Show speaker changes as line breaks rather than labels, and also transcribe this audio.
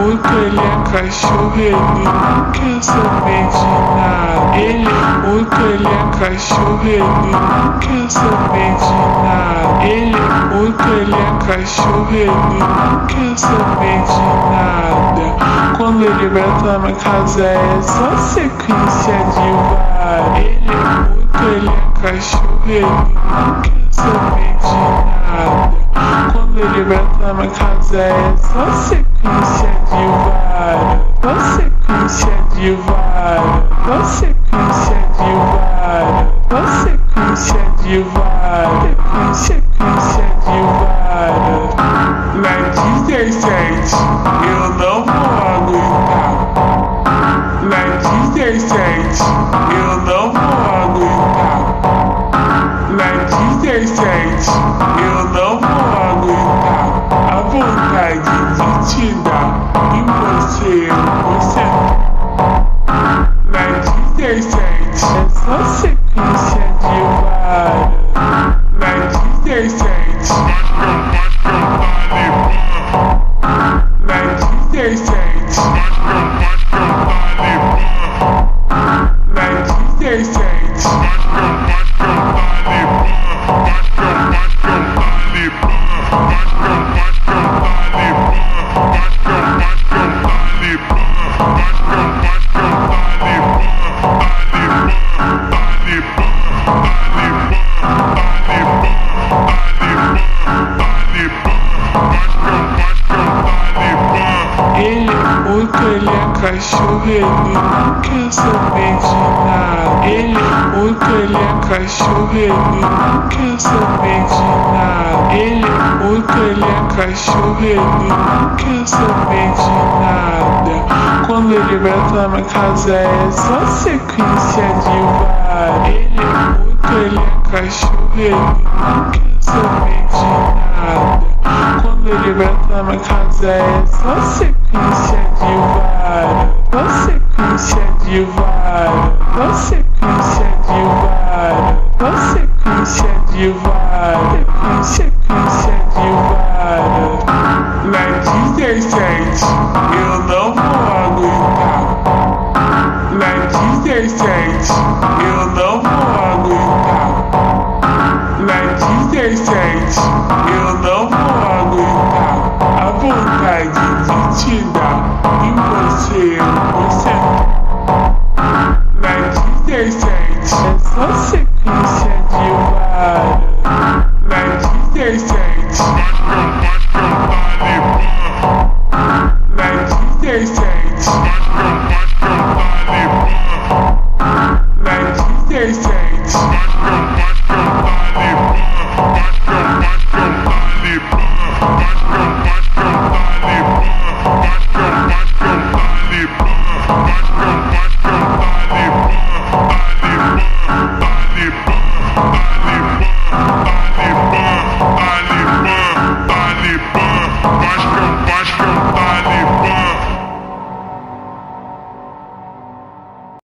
muito, ele é cachorro, ele não quer saber de nada. Ele é muito, ele é cachorro, ele não quer saber de nada. Ele é muito, ele é cachorro, ele não quer saber de nada. Quando ele vai na minha casa é só sequência de vara. Ele é muito, ele é cachorro, ele não quer saber de nada. Quando ele vai na minha casa é só sequência de vara. Só sequência de vara. Só sequência de vara. Só sequência de vara. Sequência de vara. Na 17 eu não vou aguentar. Na 17 eu não vou aguentar. Na 17 eu não vou aguentar. A vontade de te dar em você eu vou sentar. Na 17 é só sequência de vara. Na 17 na 17 na 17 Ele é muito, ele é cachorro, ele não quer saber de nada. Ele é muito, ele é cachorro, ele não quer saber de nada. Ele é muito, ele é cachorro, ele não quer saber de nada. Quando ele vai na minha casa é só sequência de vara. Ele é muito, ele é cachorro, ele não quer saber de nada. Quando ele vai na minha casa é só sequência de vara. Só sequência de vara. Só sequência de vara. Só sequência de vara. Sequência de vara. Na 17 eu não vou aguentar. Na 17 eu não vou aguentar. Na 17 eu não vou aguentar. A vontade de te dar em você eu vou